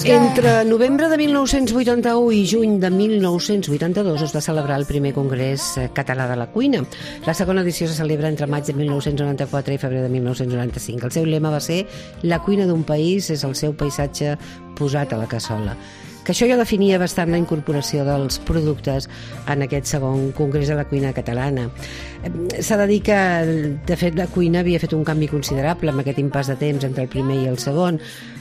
Entre novembre de 1981 i juny de 1982 es va celebrar el primer Congrés Català de la Cuina. La segona edició se celebra entre maig de 1994 i febrer de 1995. El seu lema va ser «La cuina d'un país és el seu paisatge posat a la cassola». Que això ja definia bastant la incorporació dels productes en aquest segon Congrés de la Cuina Catalana. S'ha de dir que, de fet, la cuina havia fet un canvi considerable amb aquest impàs de temps entre el primer i el segon.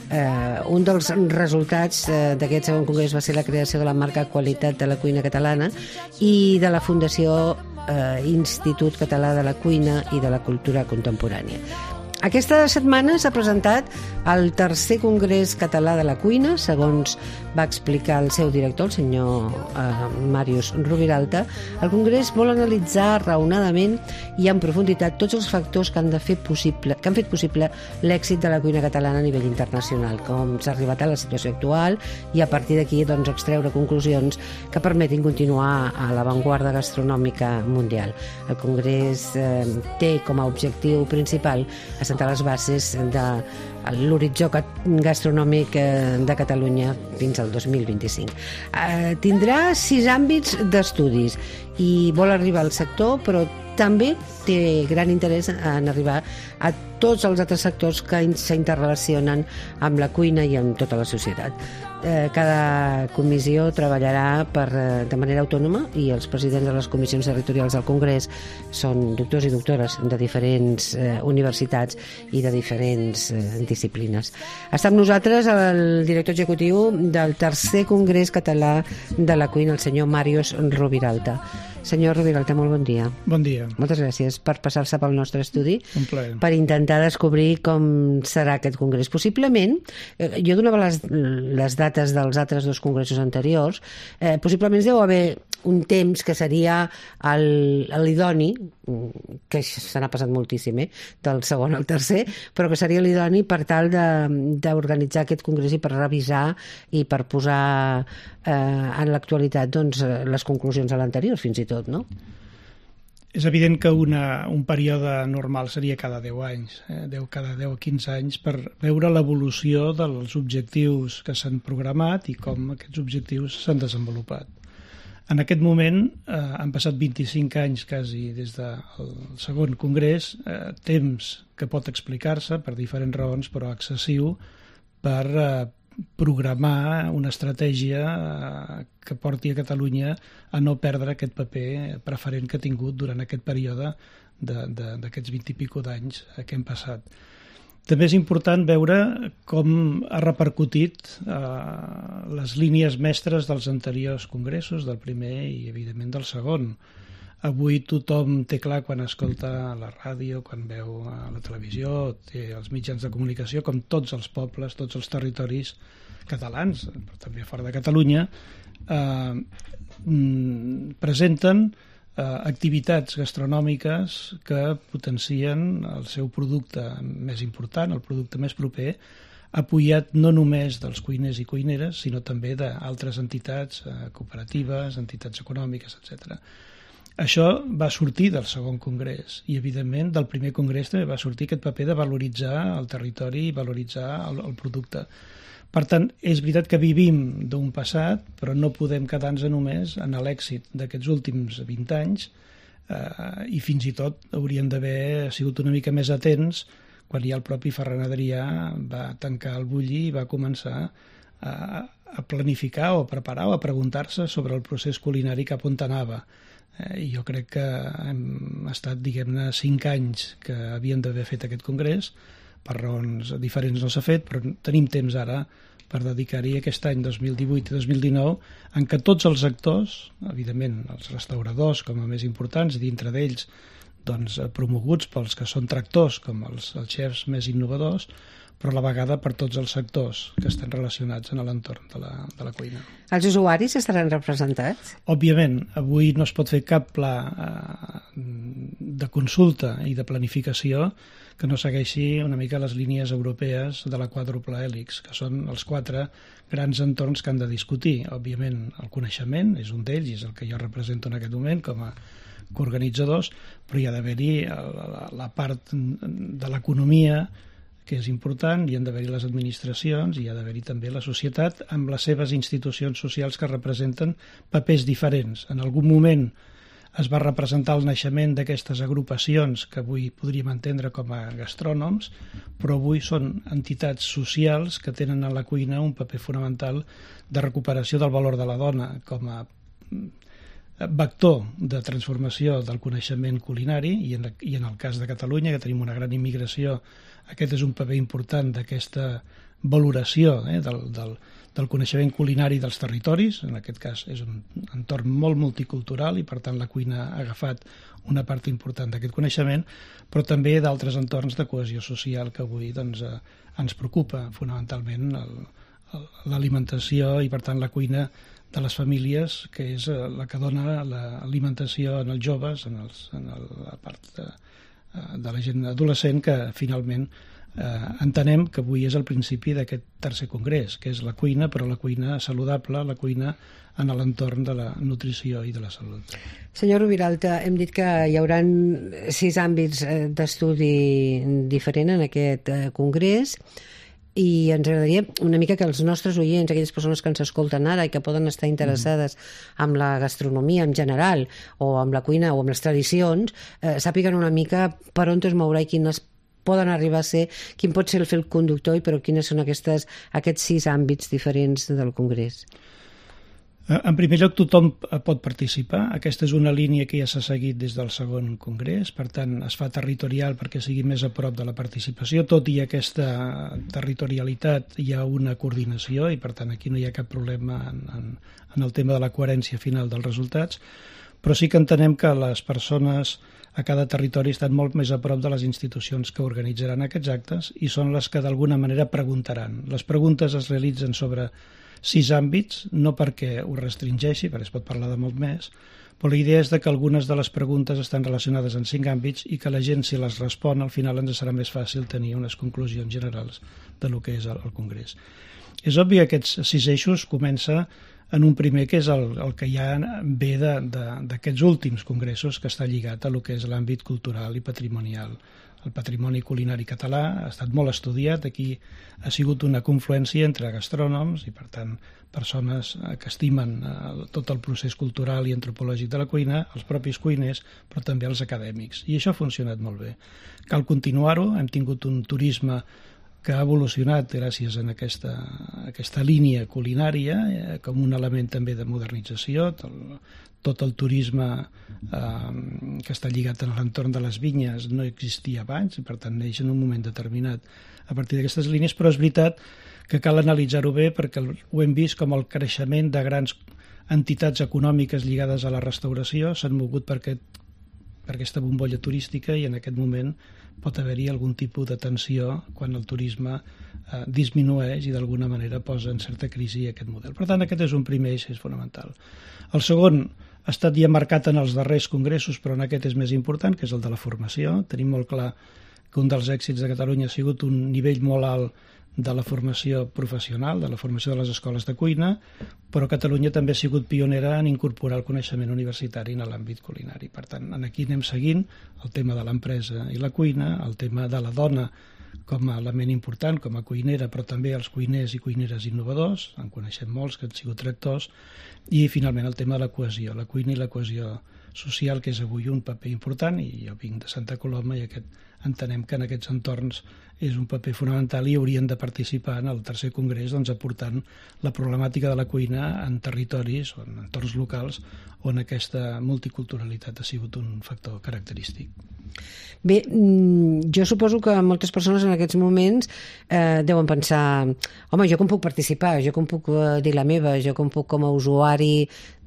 Un dels resultats d'aquest segon congrés va ser la creació de la marca Qualitat de la Cuina Catalana i de la Fundació Institut Català de la Cuina i de la Cultura Contemporània. Aquesta setmana s'ha presentat el tercer Congrés Català de la Cuina, segons va explicar el seu director, el senyor Màrius Rubiralta. El Congrés vol analitzar raonadament i en profunditat tots els factors que han fet possible l'èxit de la cuina catalana a nivell internacional, com s'ha arribat a la situació actual i a partir d'aquí extreure conclusions que permetin continuar a l'avantguarda gastronòmica mundial. El Congrés té com a objectiu principal assentar les bases de l'horitzó gastronòmic de Catalunya fins al 2025. Tindrà 6 àmbits d'estudis i vol arribar al sector, però també té gran interès en arribar a tots els altres sectors que s'interrelacionen amb la cuina i amb tota la societat. Cada comissió treballarà de manera autònoma i els presidents de les comissions territorials del Congrés són doctors i doctores de diferents universitats i de diferents disciplines. Està amb nosaltres el director executiu del tercer Congrés Català de la Cuina, el senyor Màrius Rubiralta. Senyor Rubiralta, molt bon dia. Bon dia. Moltes gràcies per passar-se pel nostre estudi. Un plaer. Per intentar descobrir com serà aquest congrés. Possiblement, jo donava les dates dels altres dos congressos anteriors, possiblement deu haver un temps que seria l'idoni, que se n'ha passat moltíssim, del segon al tercer, però que seria l'idoni per tal d'organitzar aquest congrés i per revisar i per posar en l'actualitat les conclusions de l'anterior, fins i tot, no? És evident que un període normal seria cada 10 anys, cada 10 o 15 anys, per veure l'evolució dels objectius que s'han programat i com aquests objectius s'han desenvolupat. En aquest moment han passat 25 anys quasi des del segon congrés, temps que pot explicar-se per diferents raons, però excessiu per programar una estratègia que porti a Catalunya a no perdre aquest paper preferent que ha tingut durant aquest període d'aquests 20 i pico d'anys que hem passat. També és important veure com ha repercutit les línies mestres dels anteriors congressos, del primer i, evidentment, del segon. Avui tothom té clar, quan escolta la ràdio, quan veu la televisió, té els mitjans de comunicació, com tots els pobles, tots els territoris catalans, però també fora de Catalunya, presenten activitats gastronòmiques que potencien el seu producte més important, el producte més proper, apoyat no només dels cuiners i cuineres, sinó també d'altres entitats cooperatives, entitats econòmiques, etc. Això va sortir del segon congrés i, evidentment, del primer congrés també va sortir aquest paper de valoritzar el territori i valoritzar el producte. Per tant, és veritat que vivim d'un passat, però no podem quedar-nos només en l'èxit d'aquests últims 20 anys i fins i tot hauríem d'haver sigut una mica més atents quan ja el propi Ferran Adrià va tancar el bulli i va començar a planificar o a preparar o a preguntar-se sobre el procés culinari cap on anava. I jo crec que hem estat, diguem-ne, 5 anys que havien d'haver fet aquest congrés. Per raons diferents no s'ha fet, però tenim temps ara per dedicar-hi aquest any 2018 i 2019 en què tots els actors, evidentment els restauradors com a més importants, dintre d'ells promoguts pels que són tractors com els xefs més innovadors, però a la vegada per tots els sectors que estan relacionats en l'entorn de la cuina. Els usuaris estaran representats? Òbviament, avui no es pot fer cap pla de consulta i de planificació que no segueixi una mica les línies europees de la quàdruple hèlix, que són els 4 grans entorns que han de discutir. Òbviament, el coneixement és un d'ells i és el que jo represento en aquest moment com a coorganitzadors, però hi ha d'haver-hi la part de l'economia que és important, hi han d'haver-hi les administracions, hi ha d'haver-hi també la societat amb les seves institucions socials que representen papers diferents. En algun moment es va representar el naixement d'aquestes agrupacions que avui podríem entendre com a gastrònoms, però avui són entitats socials que tenen a la cuina un paper fonamental de recuperació del valor de la dona com a vector de transformació del coneixement culinari i en el cas de Catalunya, que tenim una gran immigració, aquest és un paper important d'aquesta valoració del coneixement culinari dels territoris. En aquest cas és un entorn molt multicultural i per tant la cuina ha agafat una part important d'aquest coneixement, però també d'altres entorns de cohesió social que avui ens preocupa fonamentalment l'alimentació i per tant la cuina de les famílies, que és la que dona l'alimentació en els joves, en la part de la gent adolescent, que finalment entenem que avui és el principi d'aquest tercer congrés, que és la cuina, però la cuina saludable, la cuina en l'entorn de la nutrició i de la salut. Senyor Roviralta, hem dit que hi haurà 6 àmbits d'estudi diferent en aquest congrés, i ens agradaria una mica que els nostres oients, aquelles persones que ens escolten ara i que poden estar interessades en la gastronomia en general o amb la cuina o amb les tradicions, sàpiguen una mica per on es mourà i quines poden arribar a ser, quin pot ser el fil conductor i però quines són aquests 6 àmbits diferents del Congrés. En primer lloc, tothom pot participar. Aquesta és una línia que ja s'ha seguit des del segon congrés, per tant, es fa territorial perquè sigui més a prop de la participació. Tot i aquesta territorialitat hi ha una coordinació i, per tant, aquí no hi ha cap problema en el tema de la coherència final dels resultats, però sí que entenem que les persones a cada territori estan molt més a prop de les institucions que organitzaran aquests actes i són les que d'alguna manera preguntaran. Les preguntes es realitzen sobre 6 àmbits, no perquè ho restringeixi, perquè es pot parlar de molt més, però la idea és que algunes de les preguntes estan relacionades en 5 àmbits i que la gent, si les respon, al final ens serà més fàcil tenir unes conclusions generals de lo que és el Congrés. És obvi que aquests 6 eixos comença en un primer, que és el que ja ve d'aquests últims congressos, que està lligat a lo que és l'àmbit cultural i patrimonial. El patrimoni culinari català ha estat molt estudiat, aquí ha sigut una confluència entre gastrònoms i, per tant, persones que estimen tot el procés cultural i antropològic de la cuina, els propis cuiners, però també els acadèmics. I això ha funcionat molt bé. Cal continuar-ho, hem tingut un turisme que ha evolucionat gràcies a aquesta línia culinària com un element també de modernització, tot el turisme que està lligat en l'entorn de les vinyes no existia abans i per tant neix en un moment determinat a partir d'aquestes línies, però és veritat que cal analitzar-ho bé perquè ho hem vist com el creixement de grans entitats econòmiques lligades a la restauració s'han mogut per aquesta bombolla turística i en aquest moment pot haver-hi algun tipus de tensió quan el turisme disminueix i d'alguna manera posa en certa crisi aquest model. Per tant, aquest és un primer eix, és fonamental. El segon ha estat ja marcat en els darrers congressos, però en aquest és més important, que és el de la formació. Tenim molt clar que un dels èxits de Catalunya ha sigut un nivell molt alt de la formació professional, de la formació de les escoles de cuina, però Catalunya també ha sigut pionera en incorporar el coneixement universitari en l'àmbit culinari. Per tant, aquí anem seguint el tema de l'empresa i la cuina, el tema de la dona com a element important, com a cuinera, però també els cuiners i cuineres innovadors, en coneixem molts que han sigut rectors, i finalment el tema de la cohesió, la cuina i la cohesió social, que és avui un paper important, i jo vinc de Santa Coloma i entenem que en aquests entorns és un paper fonamental i haurien de participar en el tercer congrés aportant la problemàtica de la cuina en territoris o en entorns locals on aquesta multiculturalitat ha sigut un factor característic. Bé, jo suposo que moltes persones en aquests moments deuen pensar, home, jo com puc participar, jo com puc dir la meva, jo com puc com a usuari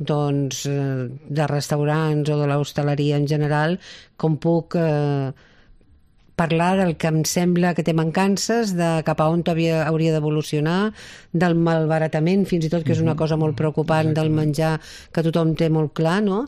de restaurants o de l'hostaleria en general, com puc parlar del que em sembla que té mancances, de cap a on hauria d'evolucionar, del malbaratament, fins i tot, que és una cosa molt preocupant del menjar que tothom té molt clar, no?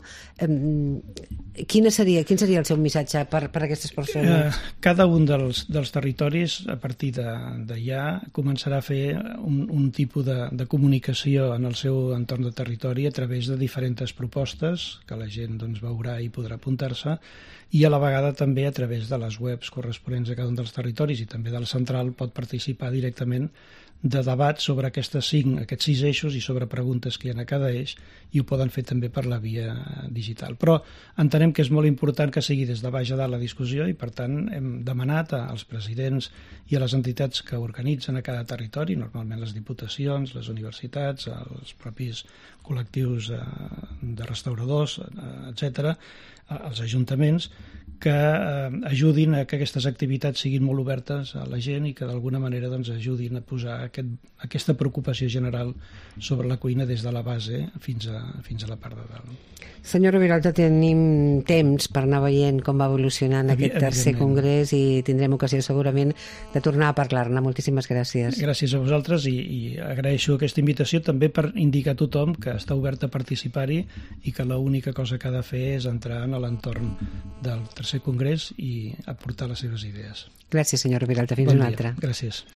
Quin seria el seu missatge per a aquestes persones? Cada un dels territoris, a partir d'allà, començarà a fer un tipus de comunicació en el seu entorn de territori a través de diferents propostes que la gent veurà i podrà apuntar-se, i a la vegada també a través de les webs corresponents a cada un dels territoris i també de la central pot participar directament de debat sobre aquests 6 eixos i sobre preguntes que hi ha a cada eix, i ho poden fer també per la via digital. Però entenem que és molt important que sigui des de baix a dalt la discussió, i per tant hem demanat als presidents i a les entitats que organitzen a cada territori, normalment les diputacions, les universitats, els propis col·lectius de restauradors, etc., els ajuntaments, que ajudin a que aquestes activitats siguin molt obertes a la gent i que d'alguna manera ajudin a posar aquesta preocupació general sobre la cuina des de la base fins a la part de dalt. Senyora Vilalta, tenim temps per anar veient com va evolucionant aquest tercer congrés i tindrem ocasió segurament de tornar a parlar-ne. Moltíssimes gràcies. Gràcies a vosaltres, i agraeixo aquesta invitació també per indicar a tothom que està obert a participar-hi i que l'única cosa que ha de fer és entrar en l'entorn del tercer congrés i aportar les seves idees. Gràcies, senyora Vilalta. Fins una altra. Gràcies.